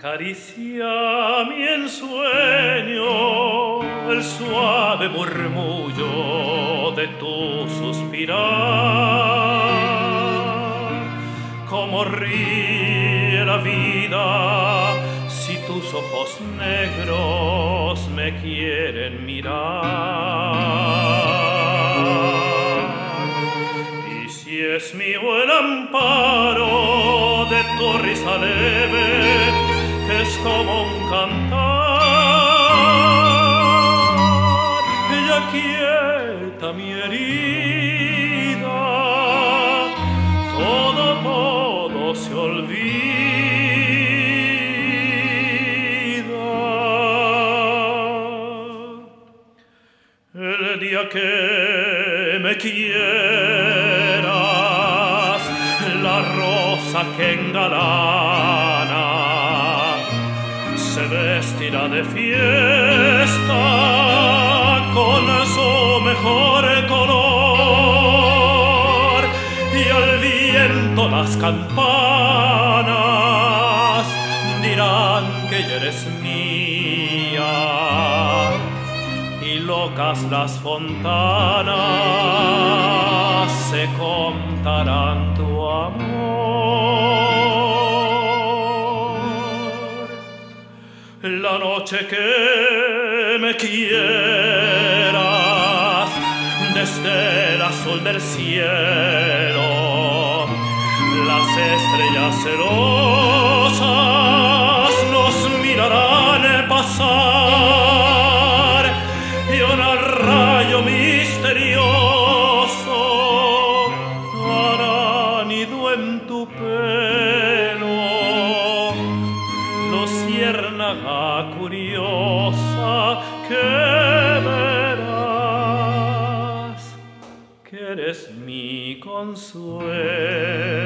Acaricia mi ensueño el suave murmullo de tu suspirar. Como ríe la vida si tus ojos negros me quieren mirar. Y si es mío el amparo de tu risa leve, es como un cantar, ella quieta mi herida, todo se olvida. El día que me quieras, la rosa que engalana se vestirá de fiesta con su mejor color, y al viento las campanas dirán que ya eres mía, y locas las fontanas se contarán tu amor. La noche que me quieras, desde el azul del cielo, las estrellas celosas nos mirarán pasar, y un rayo misterioso hará nido en tu pelo. Luciérnaga curiosa, que verás que eres mi consuelo.